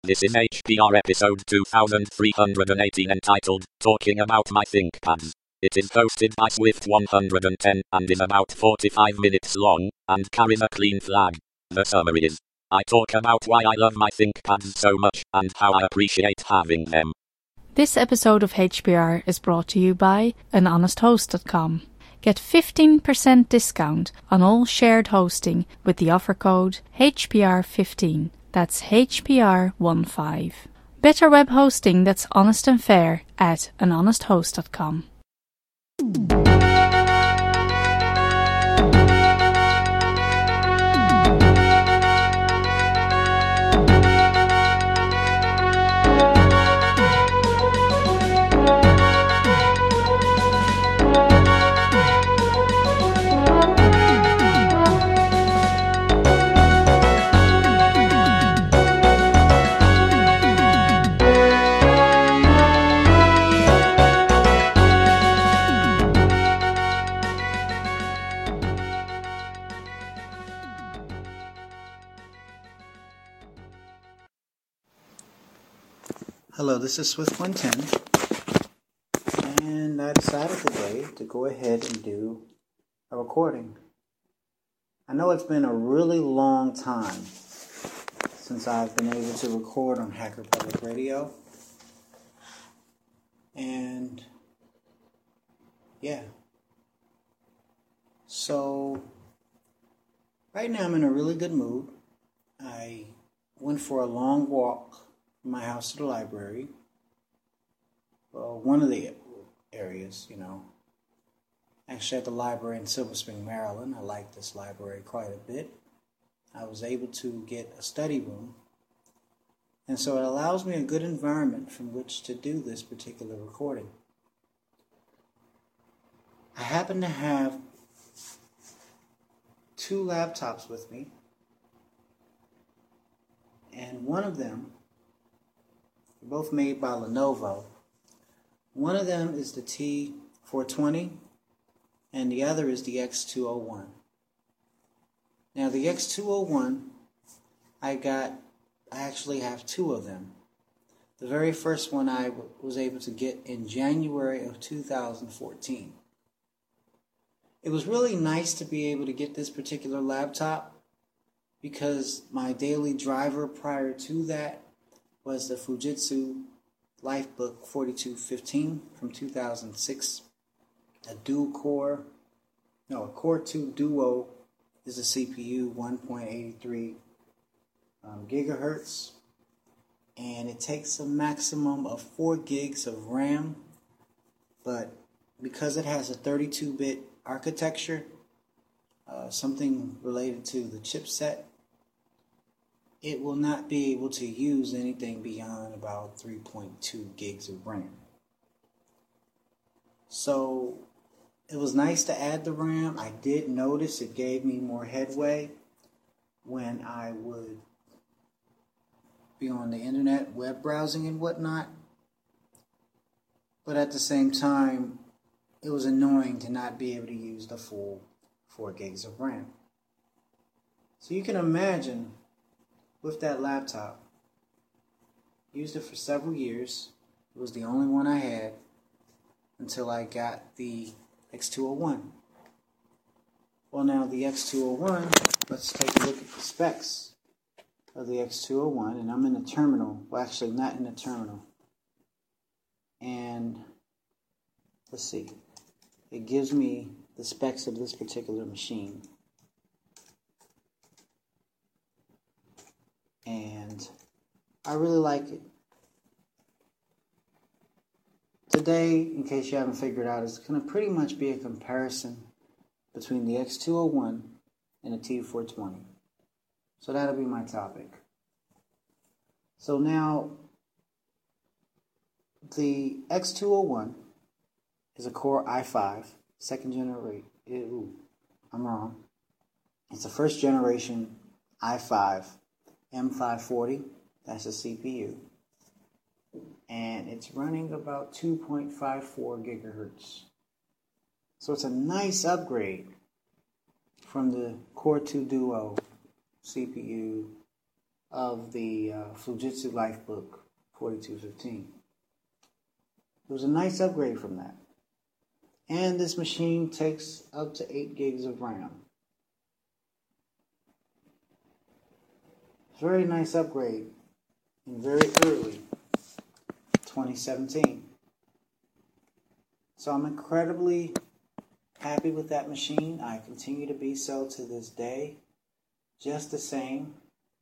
This is HPR episode 2318 entitled, Talking About My ThinkPads. It is hosted by Swift110 and is about 45 minutes long, and carries a clean flag. The summary is, I talk about why I love my ThinkPads so much, and how I appreciate having them. This episode of HPR is brought to you by anhonesthost.com. Get 15% discount on all shared hosting with the offer code HPR15. That's HPR15. Better web hosting that's honest and fair at anhonesthost.com. Hello, this is Swift110, and I decided today to go ahead and do a recording. I know it's been a really long time since I've been able to record on Hacker Public Radio, and yeah, so right now I'm in a really good mood. I went for a long walk from my house to the library. Well, one of the areas, actually at the library in Silver Spring, Maryland. I like this library quite a bit. I was able to get a study room, and so it allows me a good environment from which to do this particular recording. I happen to have two laptops with me, and one of them, both made by Lenovo. One of them is the T420, and the other is the X201. Now, the X201, I actually have two of them. The very first one I was able to get in January of 2014. It was really nice to be able to get this particular laptop because my daily driver prior to that was the Fujitsu Lifebook 4215 from 2006. A Core 2 Duo is a CPU, 1.83 gigahertz, and it takes a maximum of 4 gigs of RAM, but because it has a 32-bit architecture, something related to the chipset, it will not be able to use anything beyond about 3.2 gigs of RAM. So it was nice to add the RAM. I did notice it gave me more headway when I would be on the internet, web browsing and whatnot. But at the same time, it was annoying to not be able to use the full 4 gigs of RAM. So you can imagine, with that laptop, used it for several years. It was the only one I had until I got the X201. Well, now the X201, let's take a look at the specs of the X201. And I'm in the terminal. Well, actually, not in the terminal. And let's see. It gives me the specs of this particular machine. And I really like it. Today, in case you haven't figured out, it's going to pretty much be a comparison between the X201 and the T420. So that'll be my topic. So now, the X201 is a Core i5, second generation. I'm wrong. It's a first generation i5. M540, that's a CPU, and it's running about 2.54 gigahertz. So it's a nice upgrade from the Core 2 Duo CPU of the Fujitsu Lifebook 4215. It was a nice upgrade from that. And this machine takes up to 8 gigs of RAM. It's a very nice upgrade in very early 2017. So I'm incredibly happy with that machine. I continue to be so to this day. Just the same.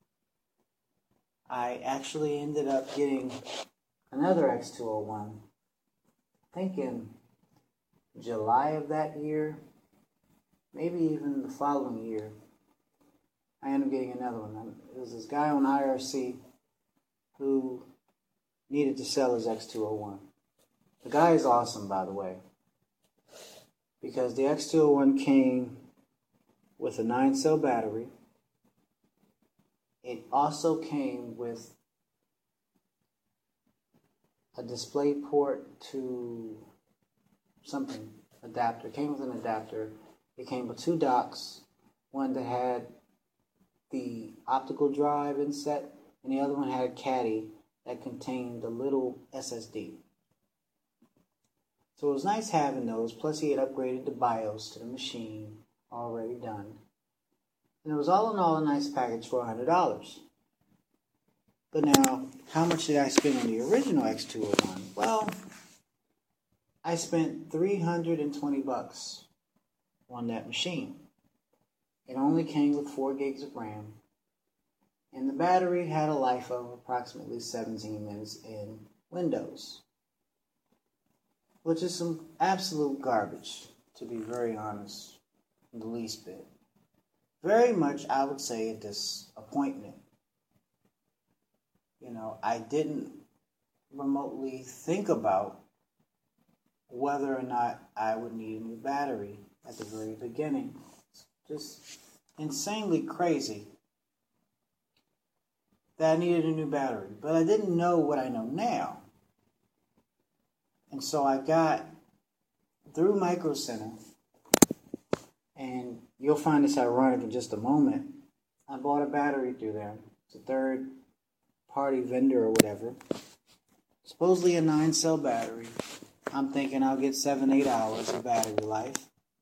I actually ended up getting another X201, I think in July of that year, maybe even the following year. I ended up getting another one. It was this guy on IRC who needed to sell his X201. The guy is awesome, by the way, because the X201 came with a 9-cell battery. It also came with a display port to something, adapter. It came with an adapter. It came with 2 docks, one that had the optical drive inset, and the other one had a caddy that contained a little SSD. So it was nice having those, plus he had upgraded the BIOS to the machine, already done. And it was all in all a nice package for $100. But now, how much did I spend on the original X201? Well, I spent $320 on that machine. It only came with 4 gigs of RAM. And the battery had a life of approximately 17 minutes in Windows. Which is some absolute garbage, to be very honest, in the least bit. Very much, I would say, a disappointment. You know, I didn't remotely think about whether or not I would need a new battery at the very beginning. It's just insanely crazy that I needed a new battery. But I didn't know what I know now. And so I got through Micro Center, and you'll find this ironic in just a moment. I bought a battery through there. It's a third-party vendor or whatever. Supposedly a 9-cell battery. I'm thinking I'll get 7-8 hours of battery life.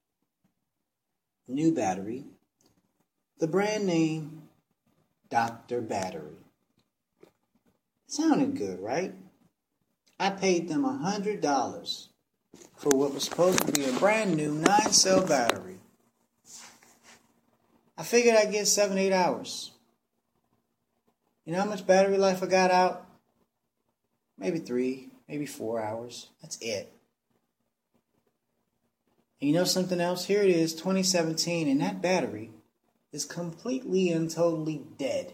New battery. The brand name, Dr. Battery. Sounded good, right? I paid them $100 for what was supposed to be a brand new 9-cell battery. I figured I'd get 7-8 hours. You know how much battery life I got out? Maybe 3, maybe 4 hours. That's it. And you know something else? Here it is, 2017, and that battery is completely and totally dead.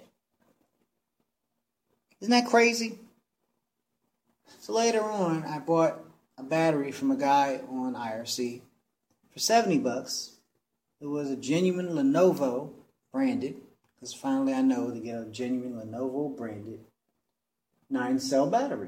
Isn't that crazy? So later on, I bought a battery from a guy on IRC for $70. It was a genuine Lenovo branded, because finally I know to get a genuine Lenovo branded 9-cell battery.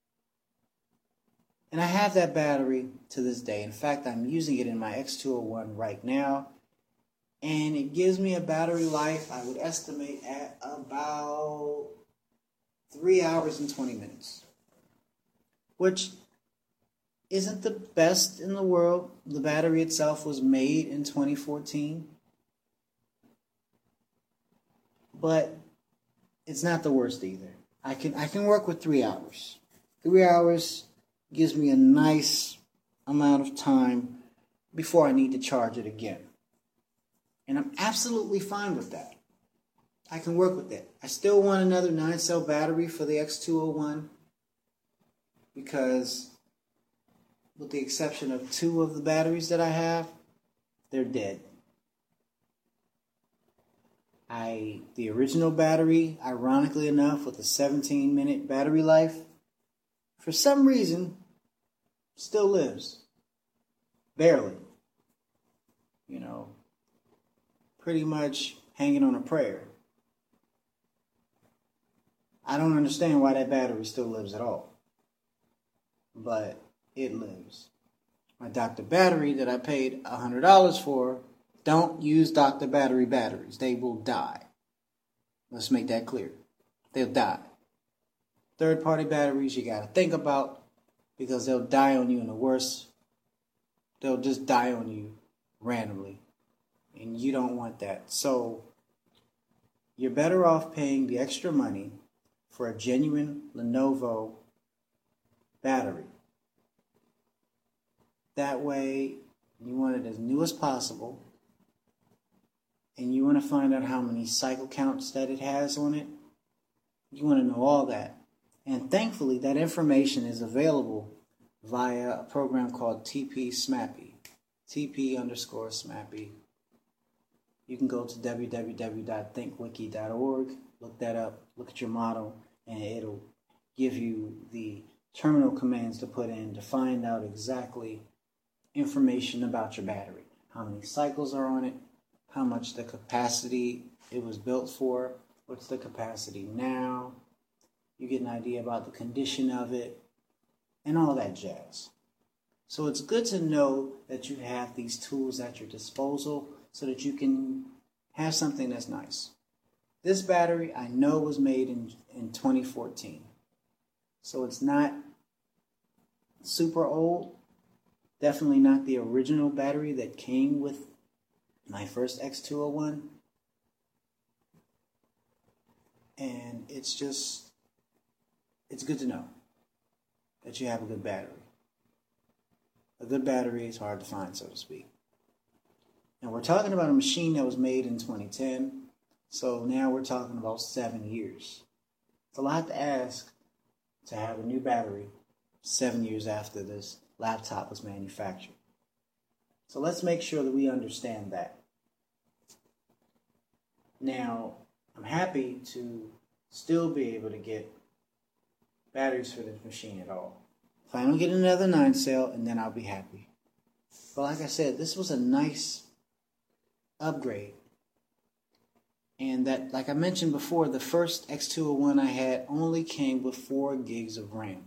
And I have that battery to this day. In fact, I'm using it in my X201 right now. And it gives me a battery life, I would estimate, at about 3 hours and 20 minutes. Which isn't the best in the world. The battery itself was made in 2014. But it's not the worst either. I can work with 3 hours. 3 hours gives me a nice amount of time before I need to charge it again. And I'm absolutely fine with that. I can work with that. I still want another 9-cell battery for the X201 because with the exception of 2 of the batteries that I have, they're dead. The original battery, ironically enough, with a 17-minute battery life, for some reason, still lives. Barely. You know, pretty much hanging on a prayer. I don't understand why that battery still lives at all. But it lives. My Dr. Battery that I paid $100 for, don't use Dr. Battery batteries. They will die. Let's make that clear. they'll die. Third-party batteries you got to think about, because they'll die on you in the worst. They'll just die on you randomly. And you don't want that. So you're better off paying the extra money for a genuine Lenovo battery. That way, you want it as new as possible. And you want to find out how many cycle counts that it has on it. You want to know all that. And thankfully, that information is available via a program called TP-SMAPI. TP_SMAPI. You can go to www.thinkwiki.org, look that up, look at your model, and it'll give you the terminal commands to put in to find out exactly information about your battery. How many cycles are on it, how much the capacity it was built for, what's the capacity now. You get an idea about the condition of it, and all that jazz. So it's good to know that you have these tools at your disposal so that you can have something that's nice. This battery I know was made in 2014. So it's not super old. Definitely not the original battery that came with my first X201. And it's good to know that you have a good battery. A good battery is hard to find, so to speak. Now we're talking about a machine that was made in 2010, so now we're talking about 7 years. It's a lot to ask to have a new battery 7 years after this laptop was manufactured. So let's make sure that we understand that. Now, I'm happy to still be able to get batteries for this machine at all. If I don't get another 9 cell, and then I'll be happy. But like I said, this was a nice upgrade. And that, like I mentioned before, the first X201 I had only came with 4 gigs of RAM.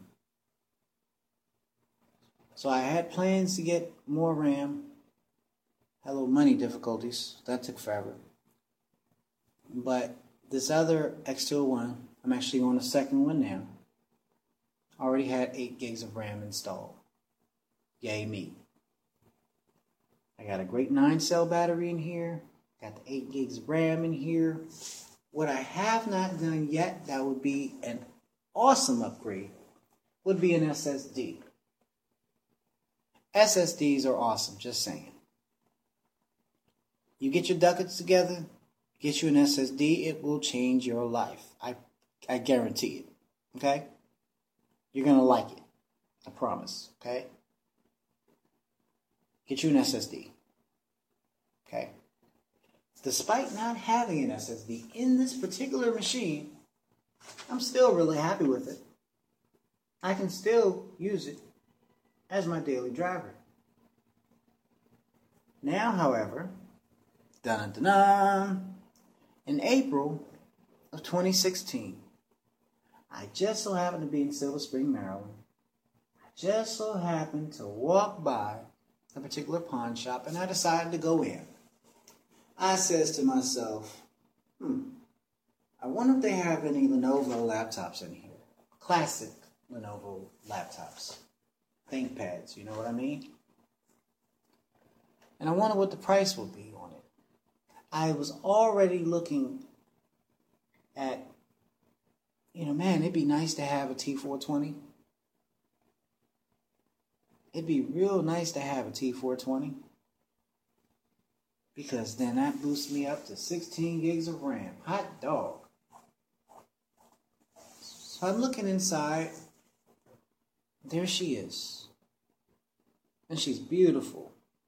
So I had plans to get more RAM. Had a little money difficulties. That took forever. But this other X201, I'm actually on the second one now, already had 8 gigs of RAM installed. Yay me. I got a great 9 cell battery in here. Got the 8 gigs of RAM in here. What I have not done yet, that would be an awesome upgrade, would be an SSD. SSDs are awesome, just saying. You get your ducats together, get you an SSD, it will change your life. I guarantee it. Okay? You're going to like it. I promise. Okay? Get you an SSD. Okay? Despite not having an SSD in this particular machine, I'm still really happy with it. I can still use it as my daily driver. Now, however, in April of 2016, I just so happened to be in Silver Spring, Maryland. I just so happened to walk by a particular pawn shop, and I decided to go in. I says to myself, I wonder if they have any Lenovo laptops in here. Classic Lenovo laptops. ThinkPads, you know what I mean? And I wonder what the price will be on it. I was already looking at, man, it'd be nice to have a T420. It'd be real nice to have a T420. Because then that boosts me up to 16 gigs of RAM. Hot dog. So I'm looking inside. There she is. And she's beautiful.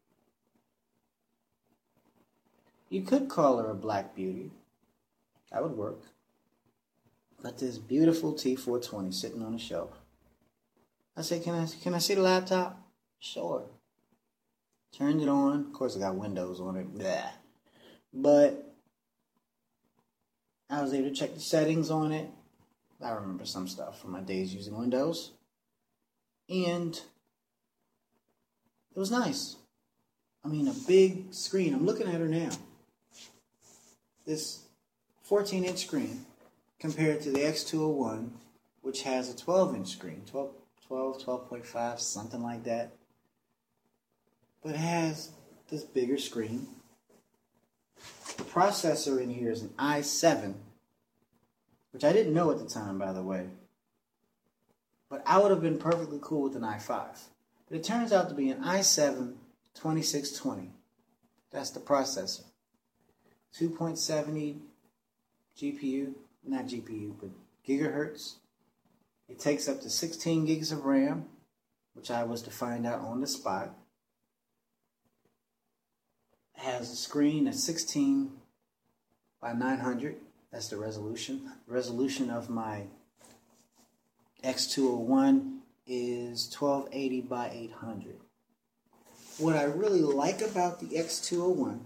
You could call her a black beauty. That would work. But this beautiful T420 sitting on the shelf. I said, can I see the laptop? Sure. Turned it on. Of course, I got Windows on it. Blah. But I was able to check the settings on it. I remember some stuff from my days using Windows. And it was nice. I mean, a big screen. I'm looking at her now. This 14-inch screen compared to the X201, which has a 12-inch screen, 12.5, something like that. But it has this bigger screen. The processor in here is an i7, which I didn't know at the time, by the way. But I would have been perfectly cool with an i5. But it turns out to be an i7 2620. That's the processor. 2.70 GPU, not GPU, but gigahertz. It takes up to 16 gigs of RAM, which I was to find out on the spot. It has a screen that's 16 by 900. That's the resolution. The resolution of my X201 is 1280 by 800. What I really like about the X201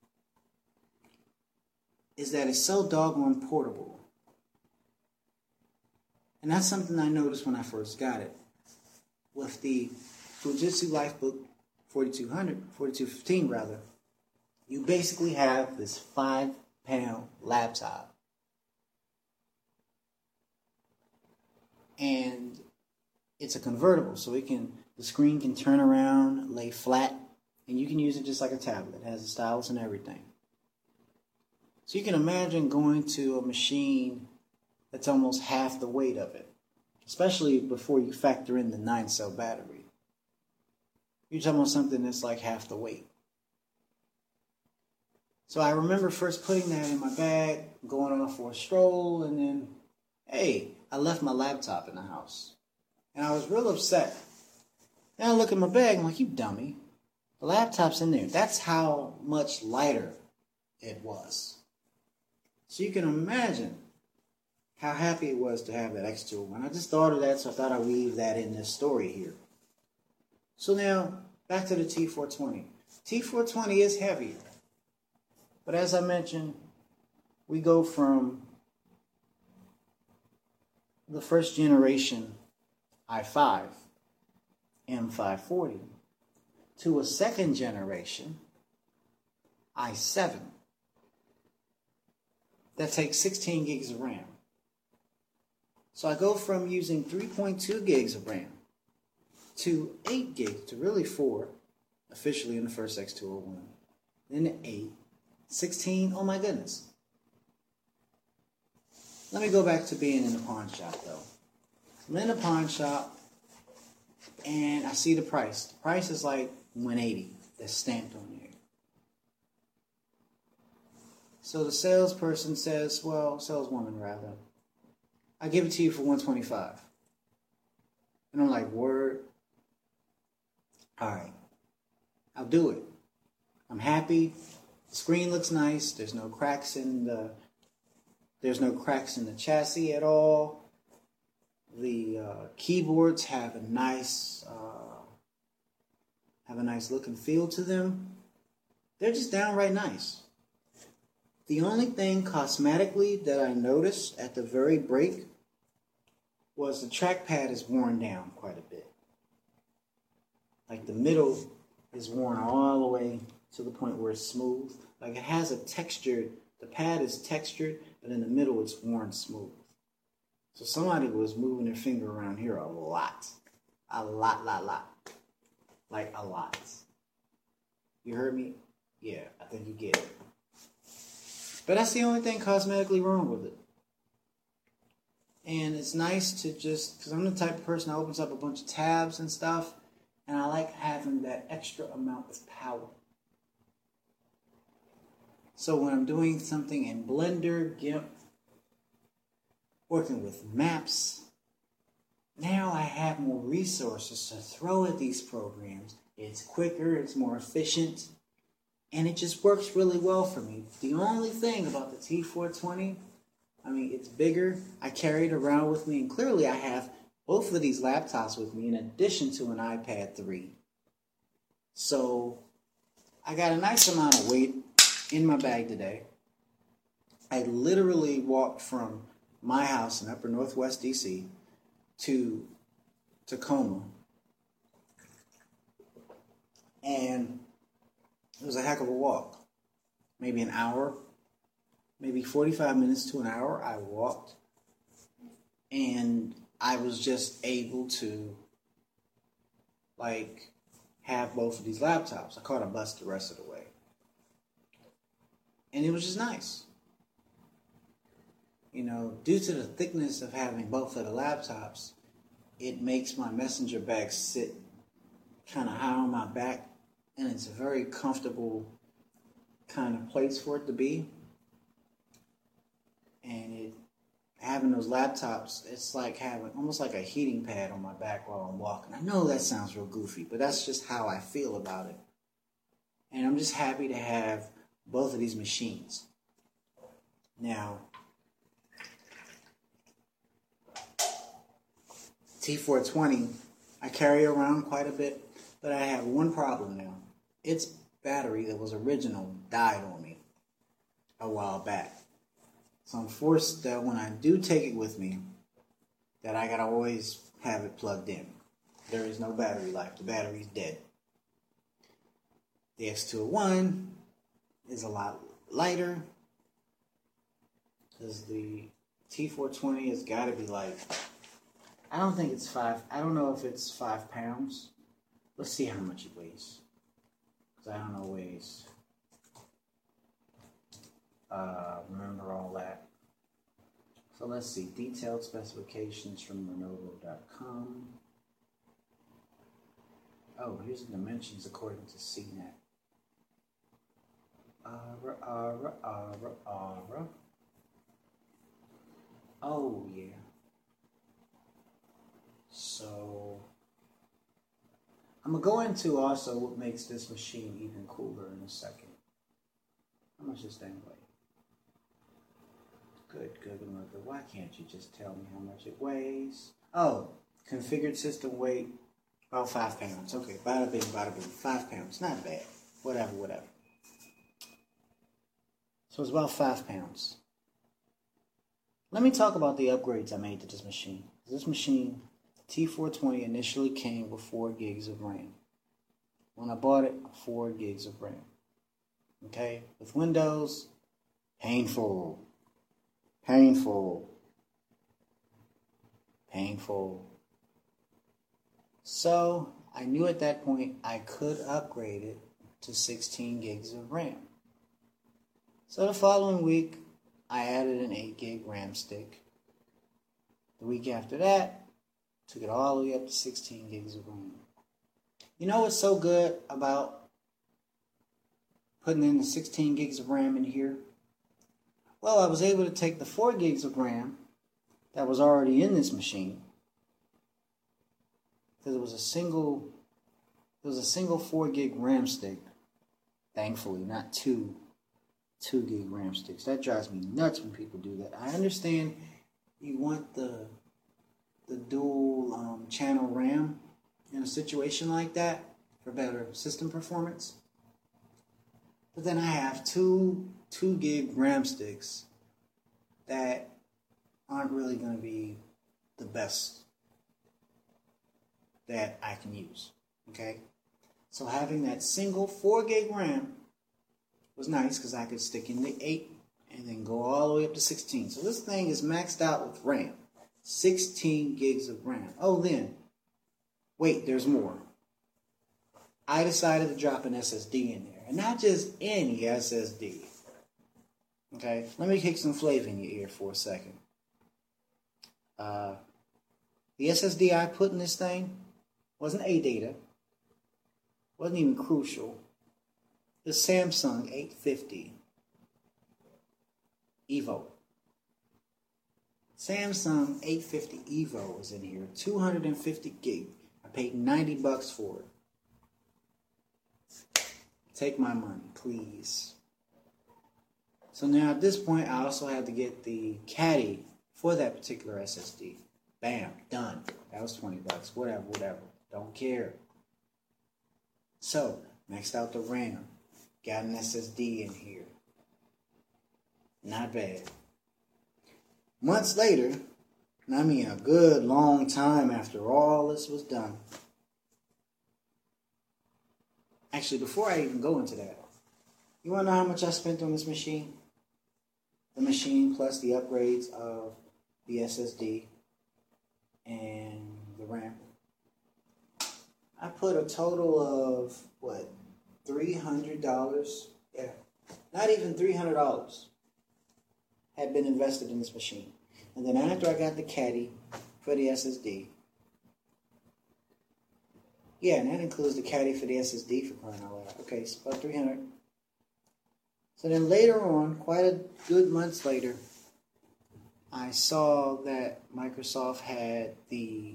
is that it's so doggone portable. And that's something I noticed when I first got it. With the Fujitsu Lifebook 4215 rather, you basically have this 5-pound laptop. And it's a convertible, so the screen can turn around, lay flat, and you can use it just like a tablet. It has a stylus and everything. So you can imagine going to a machine that's almost half the weight of it, especially before you factor in the 9-cell battery. You're talking about something that's like half the weight. So I remember first putting that in my bag, going off for a stroll, and then, hey, I left my laptop in the house. And I was real upset. Then I look at my bag, I'm like, you dummy. The laptop's in there. That's how much lighter it was. So you can imagine how happy it was to have that X201. I just thought of that, so I thought I'd weave that in this story here. So now, back to the T420. T420 is heavier. But as I mentioned, we go from the first generation i5, M540, to a second generation i7 that takes 16 gigs of RAM. So I go from using 3.2 gigs of RAM to 8 gigs, to really 4, officially in the first X201, then 8, 16, oh my goodness. Let me go back to being in the pawn shop though. I'm in the pawn shop and I see the price. The price is like $180 that's stamped on there. So the salesperson says, well, saleswoman rather, I give it to you for $125. And I'm like, word? All right, I'll do it. I'm happy. The screen looks nice. There's no cracks in the chassis at all. The keyboards have a nice look and feel to them. They're just downright nice. The only thing cosmetically that I noticed at the very break was the trackpad is worn down quite a bit. Like the middle is worn all the way to the point where it's smooth. Like it has a textured, the pad is textured, but in the middle it's worn smooth. So somebody was moving their finger around here a lot. A lot. Like a lot. You heard me? Yeah, I think you get it. But that's the only thing cosmetically wrong with it. And it's nice to just, because I'm the type of person that opens up a bunch of tabs and stuff, and I like having that extra amount of power. So when I'm doing something in Blender, GIMP, working with maps, now I have more resources to throw at these programs. It's quicker, it's more efficient, and it just works really well for me. The only thing about the T420, I mean, it's bigger. I carry it around with me, and clearly I have both of these laptops with me in addition to an iPad 3. So I got a nice amount of weight in my bag today. I literally walked from my house in upper northwest DC to Tacoma, and it was a heck of a walk. Maybe an hour, maybe 45 minutes to an hour I walked And I was just able to, like, have both of these laptops. I caught a bus the rest of the way. And it was just nice. You know, due to the thickness of having both of the laptops, it makes my messenger bag sit kind of high on my back, and it's a very comfortable kind of place for it to be. And having those laptops, it's like having almost like a heating pad on my back while I'm walking. I know that sounds real goofy, but that's just how I feel about it. And I'm just happy to have both of these machines. Now, T420, I carry around quite a bit, but I have one problem now. Its battery that was original died on me a while back. So I'm forced that when I do take it with me, that I gotta always have it plugged in. There is no battery life. The battery's dead. The X201 is a lot lighter, because the T420 has got to be like, I don't think it's 5. I don't know if it's 5 pounds. Let's see how much it weighs, because I don't know weighs. Remember all that. So let's see. Detailed specifications from Lenovo.com. Oh, here's the dimensions according to CNET. Oh, yeah. So, I'm going to go into also what makes this machine even cooler in a second. How much does this thing weigh? Good. Why can't you just tell me how much it weighs? Oh, configured system weight, about 5 pounds. Okay, bada bing, 5 pounds. Not bad. Whatever. So it's about 5 pounds. Let me talk about the upgrades I made to this machine. This machine, T420, initially came with 4 gigs of RAM. When I bought it, 4 gigs of RAM. Okay? With Windows, painful. So, I knew at that point I could upgrade it to 16 gigs of RAM. So the following week, I added an 8 gig RAM stick. The week after that, took it all the way up to 16 gigs of RAM. You know what's so good about putting in the 16 gigs of RAM in here? Well, I was able to take the 4 gigs of RAM that was already in this machine, because it was a single 4 gig RAM stick, thankfully, not 2 gig RAM sticks. That drives me nuts when people do that. I understand you want the dual channel RAM in a situation like that for better system performance. But then I have 2 gig RAM sticks that aren't really going to be the best that I can use. Okay? So having that single 4 gig RAM was nice, because I could stick in the 8 and then go all the way up to 16. So this thing is maxed out with RAM. 16 gigs of RAM. Oh, then, wait, there's more. I decided to drop an SSD in there. And not just any SSD. Okay? Let me kick some flavor in your ear for a second. The SSD I put in this thing wasn't ADATA. Wasn't even Crucial. The Samsung 850 EVO. Samsung 850 EVO was in here. 250 gig. I paid $90 for it. Take my money, please. So now at this point, I also had to get the caddy for that particular SSD. Bam, done. That was $20. Whatever. Don't care. So, maxed out the RAM. Got an SSD in here. Not bad. Months later, and I mean a good long time after all this was done. Actually, before I even go into that, you want to know how much I spent on this machine? The machine plus the upgrades of the SSD and the RAM. I put a total of, what, $300? Yeah, not even $300 had been invested in this machine. And then after I got the caddy for the SSD, yeah, and that includes the caddy for the SSD for crying out loud. Okay, so about $300. So then later on, quite a good months later, I saw that Microsoft had the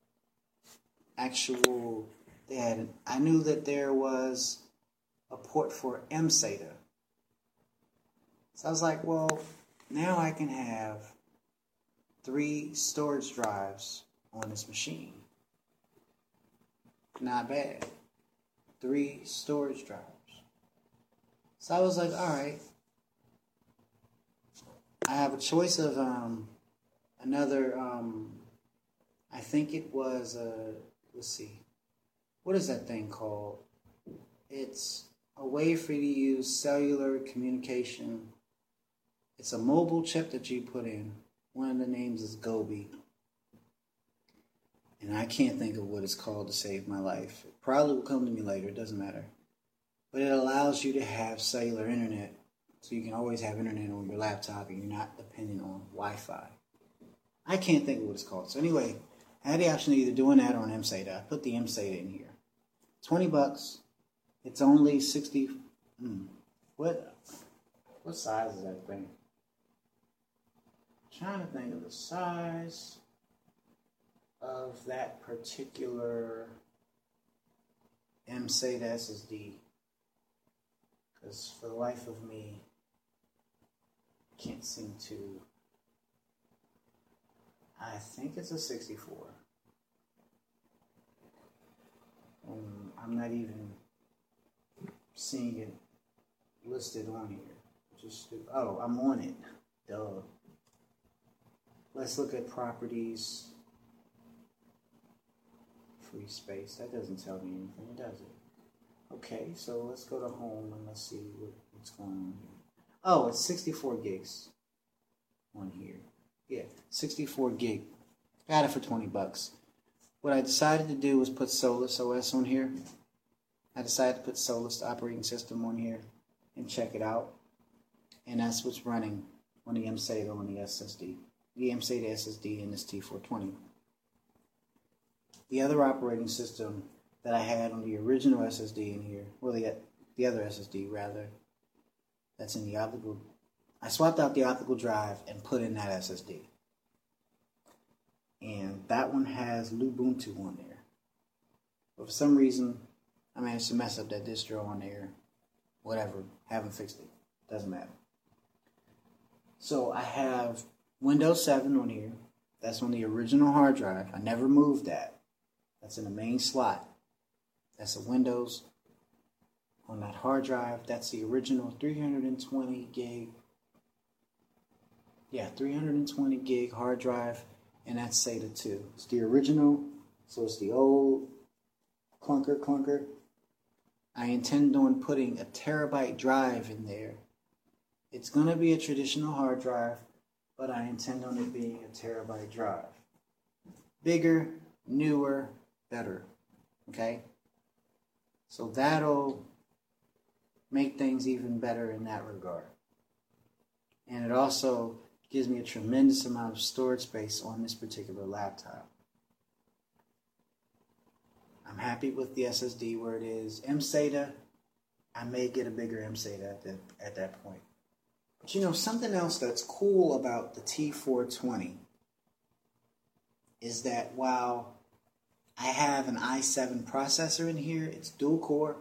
actual, I knew that there was a port for mSATA. So I was like, well, now I can have 3 storage drives on this machine. Not bad. 3 storage drives. So I was like, all right. I have a choice of another, I think it was, let's see. What is that thing called? It's a way for you to use cellular communication. It's a mobile chip that you put in. One of the names is Gobi. And I can't think of what it's called to save my life. It probably will come to me later. It doesn't matter. But it allows you to have cellular internet. So you can always have internet on your laptop and you're not dependent on Wi-Fi. I can't think of what it's called. So anyway, I had the option of either doing that or an mSATA. I put the mSATA in here. $20. It's only 60. What size is that thing? I'm trying to think of the size of that particular mSATA SSD. Because for the life of me, I can't seem to. I think it's a 64. I'm not even seeing it listed on here. Oh, I'm on it. Duh. Let's look at properties. Free space. That doesn't tell me anything, does it? Okay, so let's go to home and let's see what's going on here. Oh, it's 64 gigs on here. Yeah, 64 gig. Got it for $20. What I decided to do was put Solus OS on here. I decided to put Solus, the operating system, on here and check it out. And that's what's running on the mSATA on the SSD. The mSATA SSD in this T420. The other operating system that I had on the original SSD in here, well, the other SSD rather, that's in the optical. I swapped out the optical drive and put in that SSD. And that one has Lubuntu on there. But for some reason, I managed to mess up that distro on there. Whatever, haven't fixed it. Doesn't matter. So I have Windows 7 on here. That's on the original hard drive. I never moved that. That's in the main slot. That's a Windows on that hard drive. That's the original 320 gig. Yeah, 320 gig hard drive. And that's SATA 2. It's the original. So it's the old clunker. I intend on putting a terabyte drive in there. It's going to be a traditional hard drive, but I intend on it being a terabyte drive. Bigger, newer, better. Okay? So that'll make things even better in that regard. And it also gives me a tremendous amount of storage space on this particular laptop. I'm happy with the SSD where it is. mSATA, I may get a bigger mSATA at that point. But you know, something else that's cool about the T420 is that while I have an i7 processor in here, it's dual core,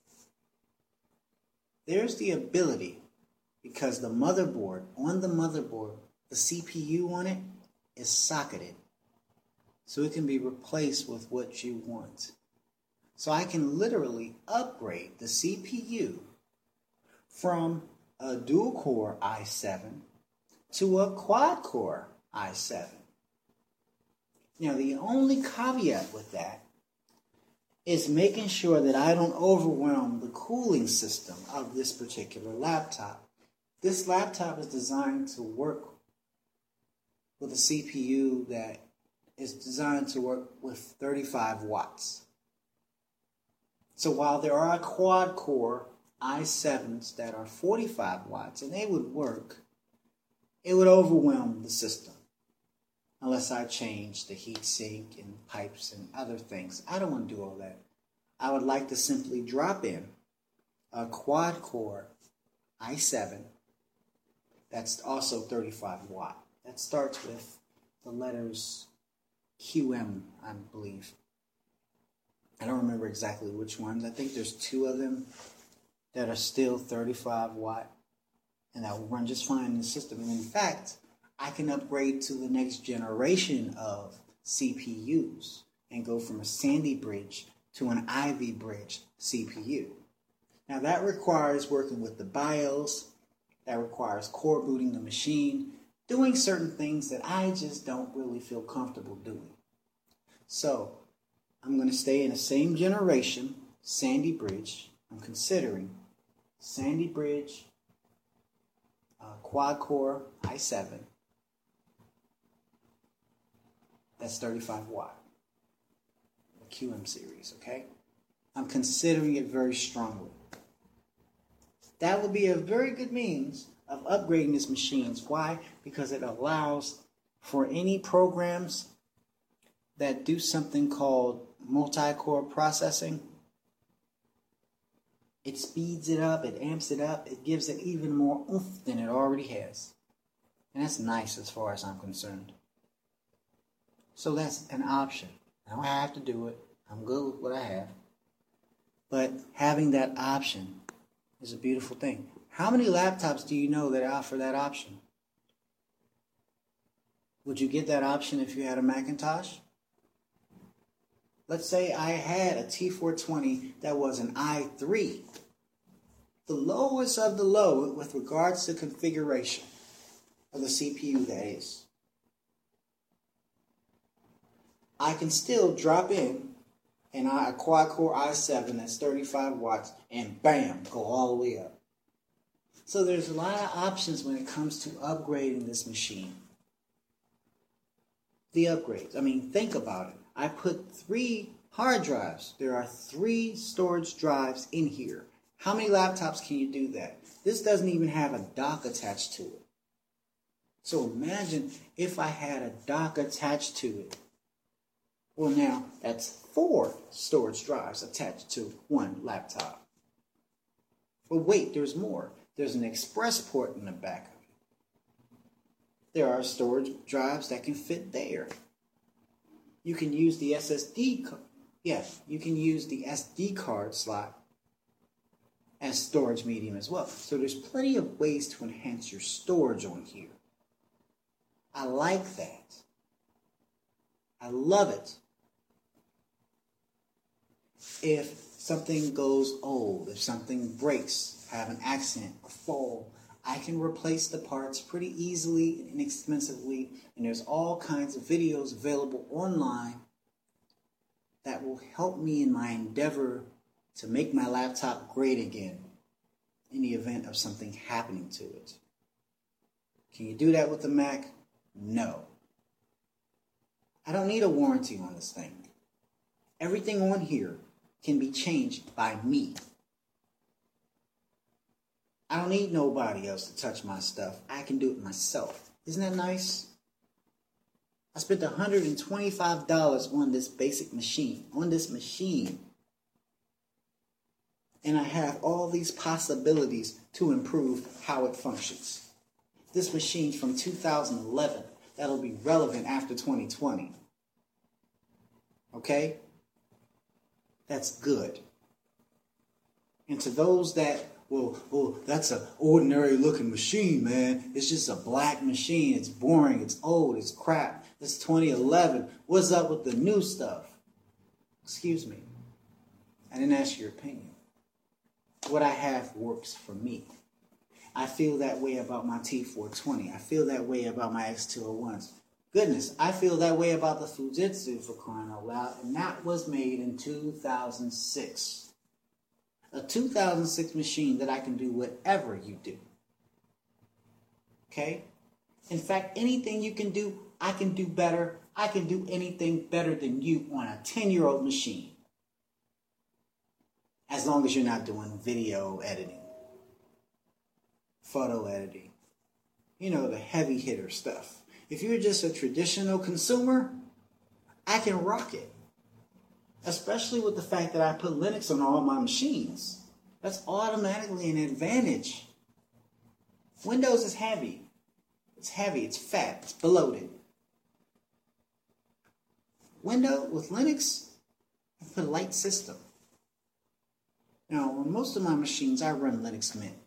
there's the ability, because the motherboard, the CPU on it is socketed. So it can be replaced with what you want. So I can literally upgrade the CPU from a dual-core i7 to a quad-core i7. Now, the only caveat with that is making sure that I don't overwhelm the cooling system of this particular laptop. This laptop is designed to work with a CPU that is designed to work with 35 watts. So while there are quad-core i7s that are 45 watts, and they would work, it would overwhelm the system unless I change the heat sink and pipes and other things. I don't want to do all that. I would like to simply drop in a quad-core i7 that's also 35 watt. That starts with the letters QM, I believe. I don't remember exactly which ones. I think there's 2 of them that are still 35 watt, and that will run just fine in the system. And in fact, I can upgrade to the next generation of CPUs and go from a Sandy Bridge to an Ivy Bridge CPU. Now that requires working with the BIOS, that requires core booting the machine, doing certain things that I just don't really feel comfortable doing. So I'm going to stay in the same generation, Sandy Bridge. I'm considering Sandy Bridge, quad-core i7. That's 35 watt. The QM series, okay? I'm considering it very strongly. That would be a very good means of upgrading this machine. Why? Because it allows for any programs that do something called multi-core processing. It speeds it up, it amps it up, it gives it even more oomph than it already has. And that's nice as far as I'm concerned. So that's an option. I don't have to do it. I'm good with what I have. But having that option is a beautiful thing. How many laptops do you know that offer that option? Would you get that option if you had a Macintosh? Let's say I had a T420 that was an i3. The lowest of the low with regards to configuration of the CPU, that is. I can still drop in a quad-core i7 that's 35 watts and bam, go all the way up. So there's a lot of options when it comes to upgrading this machine. The upgrades. I mean, think about it. I put 3 hard drives. There are 3 storage drives in here. How many laptops can you do that? This doesn't even have a dock attached to it. So imagine if I had a dock attached to it. Well, now that's 4 storage drives attached to 1 laptop. But wait, there's more. There's an express port in the back of it. There are storage drives that can fit there. You can use the SSD card. Yes, you can use the SD card slot as storage medium as well. So there's plenty of ways to enhance your storage on here. I like that. I love it. If something goes old, if something breaks, have an accident or fall, I can replace the parts pretty easily and inexpensively, and there's all kinds of videos available online that will help me in my endeavor to make my laptop great again in the event of something happening to it. Can you do that with the Mac? No. I don't need a warranty on this thing. Everything on here can be changed by me. I don't need nobody else to touch my stuff. I can do it myself. Isn't that nice? I spent $125 on this basic machine, And I have all these possibilities to improve how it functions. This machine's from 2011. That'll be relevant after 2020. Okay? That's good. And to those that, well, that's an ordinary looking machine, man. It's just a black machine. It's boring. It's old. It's crap. It's 2011. What's up with the new stuff? Excuse me. I didn't ask your opinion. What I have works for me. I feel that way about my T420. I feel that way about my X201s. Goodness, I feel that way about the Fujitsu, for crying out loud, and that was made in 2006. A 2006 machine that I can do whatever you do. Okay? In fact, anything you can do I can do better. I can do anything better than you on a 10-year-old machine. As long as you're not doing video editing, photo editing, the heavy hitter stuff. If you're just a traditional consumer, I can rock it. Especially with the fact that I put Linux on all my machines. That's automatically an advantage. Windows is heavy. It's heavy, it's fat, it's bloated. With Linux, I put a light system. Now, on most of my machines, I run Linux Mint,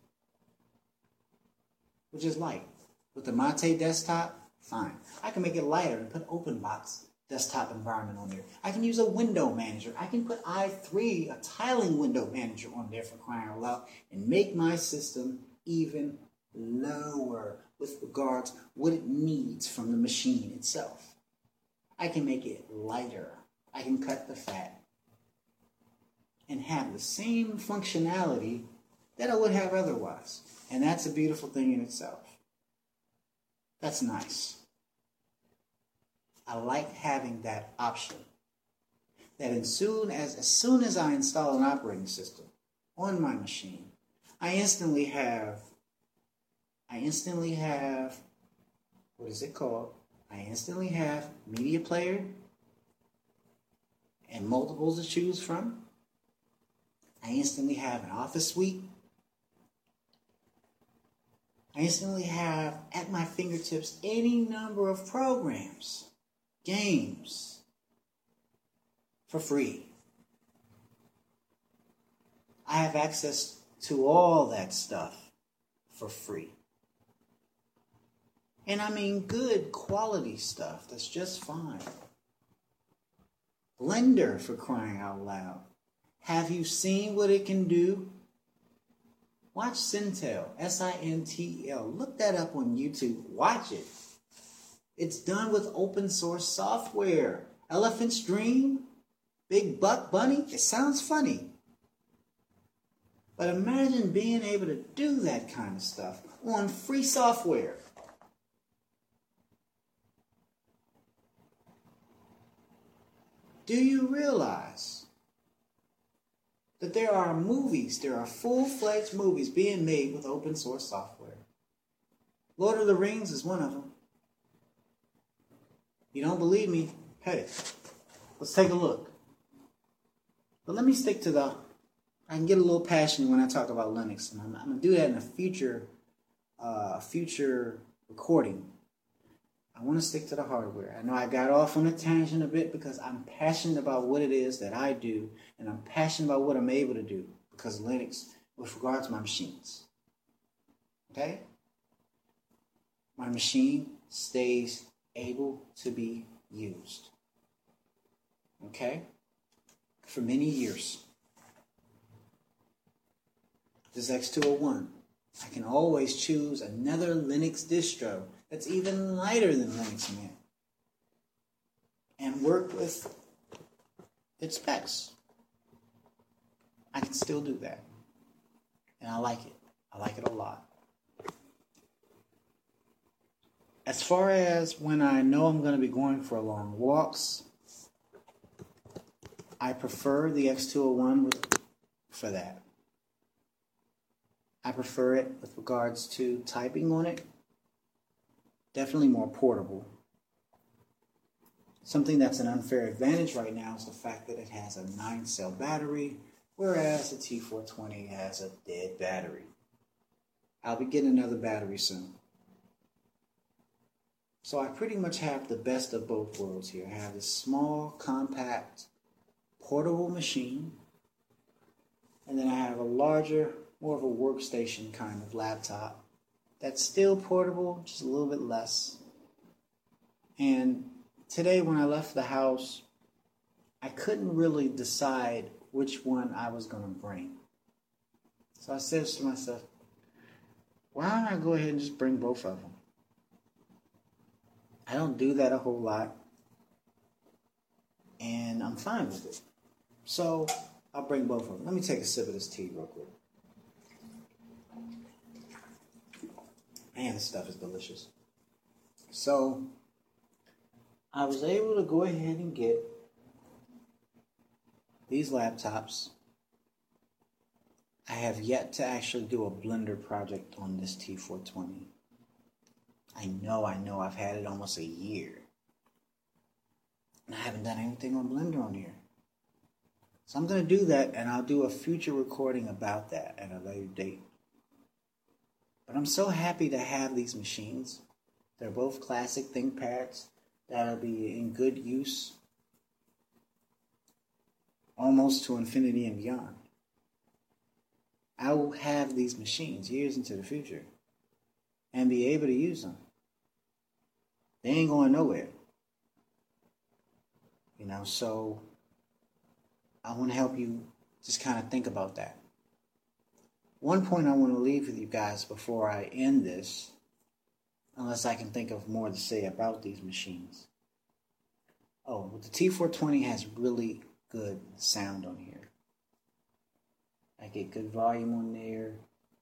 which is light. With the Mate desktop, fine. I can make it lighter and put OpenBox desktop environment on there. I can use a window manager. I can put i3, a tiling window manager on there for crying out loud, and make my system even lower with regards what it needs from the machine itself. I can make it lighter. I can cut the fat and have the same functionality that I would have otherwise. And that's a beautiful thing in itself. That's nice. I like having that option. That as soon as I install an operating system on my machine, I instantly have, what is it called? I instantly have media player and multiples to choose from. I instantly have an office suite. I instantly have at my fingertips any number of programs, games, for free. I have access to all that stuff for free. And I mean good quality stuff that's just fine. Blender, for crying out loud. Have you seen what it can do? Watch Sintel, Sintel. Look that up on YouTube. Watch it. It's done with open source software. Elephant's Dream, Big Buck Bunny. It sounds funny. But imagine being able to do that kind of stuff on free software. Do you realize that there are full-fledged movies being made with open source software? Lord of the Rings is one of them. You don't believe me? Hey, let's take a look. But let me stick to I can get a little passionate when I talk about Linux, and I'm going to do that in a future recording. I want to stick to the hardware. I know I got off on a tangent a bit because I'm passionate about what it is that I do, and I'm passionate about what I'm able to do because of Linux with regard to my machines. Okay? My machine stays able to be used. Okay? For many years. This X201. I can always choose another Linux distro that's even lighter than Linux Mint and work with its specs. I can still do that. And I like it. I like it a lot. As far as when I know I'm going to be going for long walks, I prefer the X201 for that. I prefer it with regards to typing on it. Definitely more portable. Something that's an unfair advantage right now is the fact that it has a 9-cell battery, whereas the T420 has a dead battery. I'll be getting another battery soon. So I pretty much have the best of both worlds here. I have this small, compact, portable machine, and then I have a larger, more of a workstation kind of laptop that's still portable, just a little bit less. And today when I left the house, I couldn't really decide which one I was going to bring. So I said to myself, why don't I go ahead and just bring both of them? I don't do that a whole lot, and I'm fine with it. So I'll bring both of them. Let me take a sip of this tea real quick. Man, this stuff is delicious. So, I was able to go ahead and get these laptops. I have yet to actually do a Blender project on this T420. I know, I've had it almost a year. And I haven't done anything on Blender on here. So I'm going to do that, and I'll do a future recording about that at a later date. But I'm so happy to have these machines. They're both classic ThinkPads that'll be in good use almost to infinity and beyond. I will have these machines years into the future and be able to use them. They ain't going nowhere. So I want to help you just kind of think about that. One point I want to leave with you guys before I end this, unless I can think of more to say about these machines. The T420 has really good sound on here. I get good volume on there.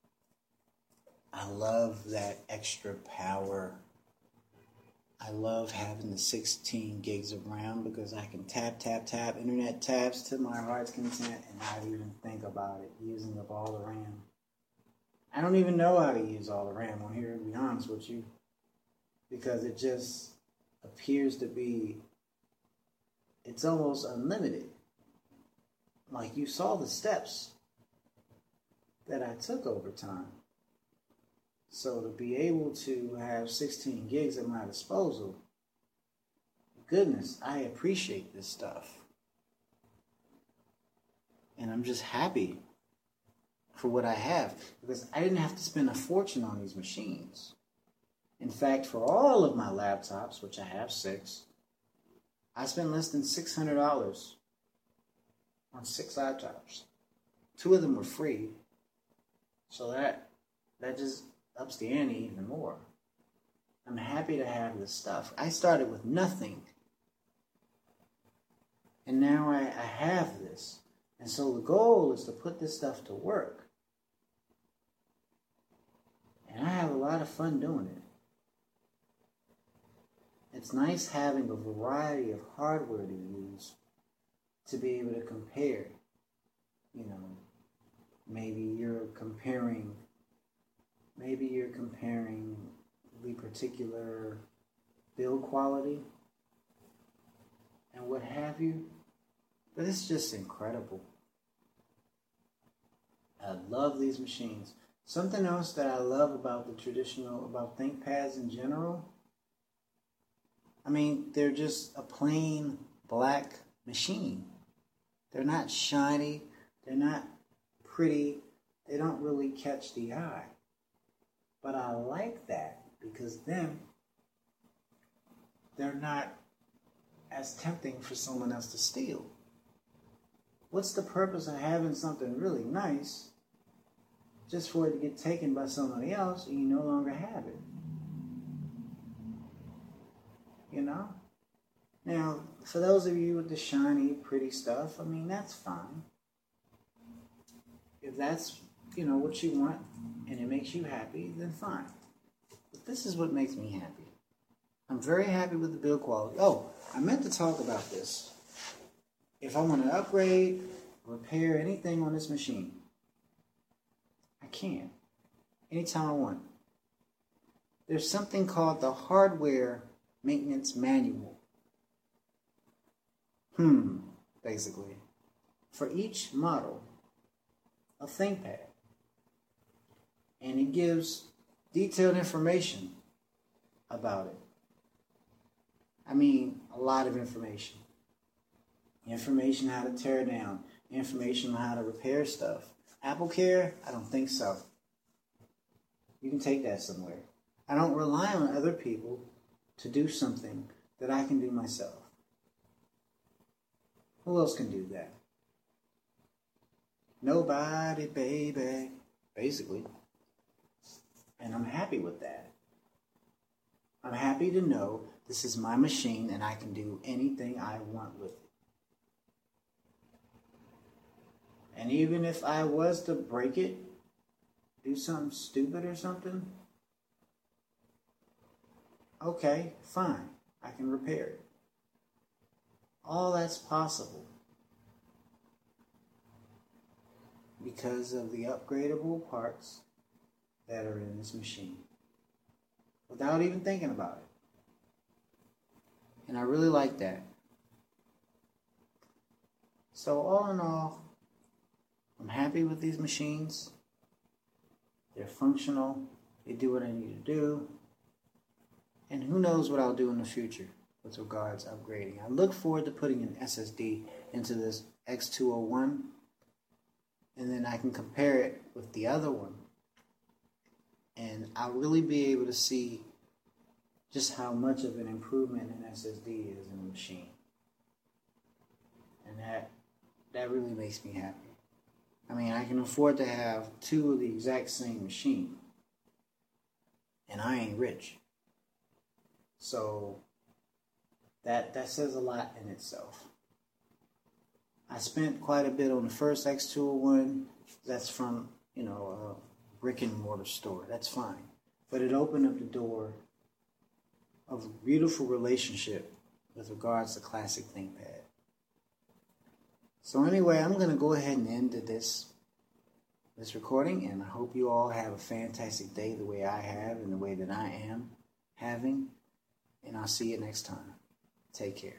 I love that extra power. I love having the 16 gigs of RAM because I can tap, internet tabs to my heart's content and not even think about it, using up all the RAM. I don't even know how to use all the RAM on here, to be honest with you, because it just appears to be, it's almost unlimited. Like you saw the steps that I took over time. So to be able to have 16 gigs at my disposal, goodness, I appreciate this stuff. And I'm just happy for what I have, because I didn't have to spend a fortune on these machines. In fact, for all of my laptops, which I have 6, I spent less than $600 on 6 laptops. 2 of them were free, so that just ups the ante even more. I'm happy to have this stuff. I started with nothing, and now I have this. And so the goal is to put this stuff to work. And I have a lot of fun doing it. It's nice having a variety of hardware to use to be able to compare. Maybe you're comparing the particular build quality and what have you. But it's just incredible. I love these machines. Something else that I love about about ThinkPads in general, they're just a plain black machine. They're not shiny. They're not pretty. They don't really catch the eye. But I like that because then they're not as tempting for someone else to steal. What's the purpose of having something really nice just for it to get taken by somebody else and you no longer have it? Now, for those of you with the shiny, pretty stuff, that's fine. If that's, what you want and it makes you happy, then fine. But this is what makes me happy. I'm very happy with the build quality. Oh, I meant to talk about this. If I want to upgrade, repair anything on this machine, I can. Anytime I want. There's something called the hardware maintenance manual. Basically. For each model of ThinkPad. And it gives detailed information about it. A lot of information. Information how to tear down. Information on how to repair stuff. AppleCare? I don't think so. You can take that somewhere. I don't rely on other people to do something that I can do myself. Who else can do that? Nobody, baby. Basically. And I'm happy with that. I'm happy to know this is my machine and I can do anything I want with it. And even if I was to break it, do something stupid or something, okay, fine. I can repair it. All that's possible because of the upgradable parts that are in this machine without even thinking about it. And I really like that. So all in all, I'm happy with these machines. They're functional. They do what I need to do. And who knows what I'll do in the future with regards to upgrading. I look forward to putting an SSD into this X201, and then I can compare it with the other one. And I'll really be able to see just how much of an improvement an SSD is in the machine. And that really makes me happy. I mean, I can afford to have two of the exact same machine, and I ain't rich. So that says a lot in itself. I spent quite a bit on the first X201. That's from, a brick and mortar store. That's fine. But it opened up the door of a beautiful relationship with regards to classic ThinkPad. So anyway, I'm going to go ahead and end this recording, and I hope you all have a fantastic day the way I have and the way that I am having, and I'll see you next time. Take care.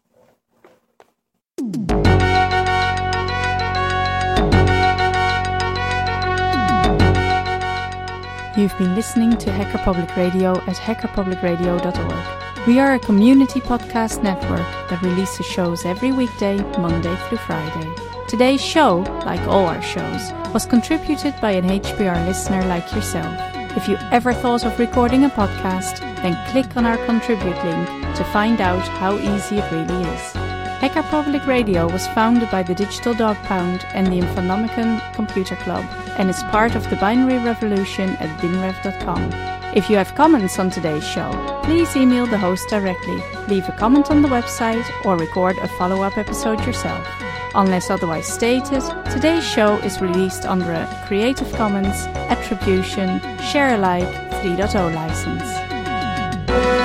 You've been listening to Hacker Public Radio at hackerpublicradio.org. We are a community podcast network that releases shows every weekday, Monday through Friday. Today's show, like all our shows, was contributed by an HPR listener like yourself. If you ever thought of recording a podcast, then click on our contribute link to find out how easy it really is. Hacker Public Radio was founded by the Digital Dog Pound and the Infonomicon Computer Club, and is part of the binary revolution at binrev.com. If you have comments on today's show, please email the host directly, leave a comment on the website, or record a follow-up episode yourself. Unless otherwise stated, today's show is released under a Creative Commons Attribution Share Alike 3.0 license.